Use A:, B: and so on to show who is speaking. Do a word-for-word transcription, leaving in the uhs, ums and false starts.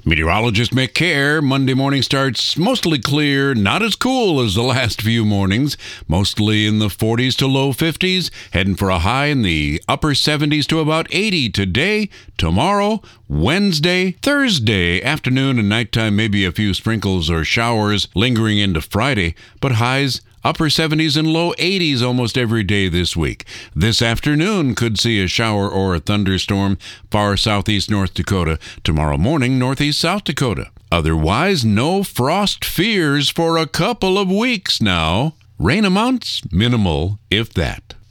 A: Meteorologist Mick Care. Monday morning starts mostly clear, not as cool as the last few mornings. Mostly in the forties to low fifties, heading for a high in the upper seventies to about eighty today, tomorrow, Wednesday, Thursday, afternoon and nighttime, maybe a few sprinkles or showers lingering into Friday, but highs upper seventies and low eighties almost every day this week. This afternoon could see a shower or a thunderstorm far southeast North Dakota. Tomorrow morning, northeast South Dakota. Otherwise, no frost fears for a couple of weeks now. Rain amounts, minimal, if that.